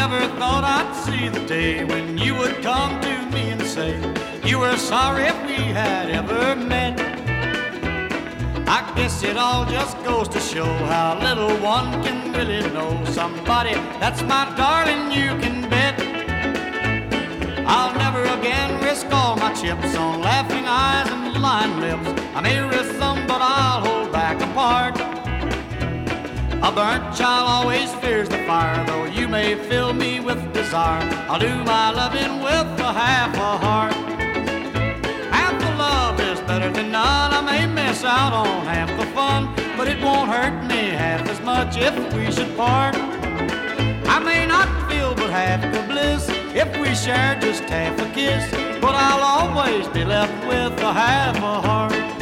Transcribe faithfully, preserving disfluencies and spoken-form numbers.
never thought I'd see the day when you would come to me and say you were sorry if we had ever met. I guess it all just goes to show how little one can really know somebody that's my darling, you can bet. I'll never again risk all my chips on laughing eyes and lying lips. I may risk some, but I'll hold back a part. A burnt child always fears the fire, though you may fill me with desire. I'll do my loving with a half a heart. Half the love is better than none. I may miss out on half the fun, but it won't hurt me half as much if we should part. I may not feel but half the bliss if we share just half a kiss, but I'll always be left with a half a heart.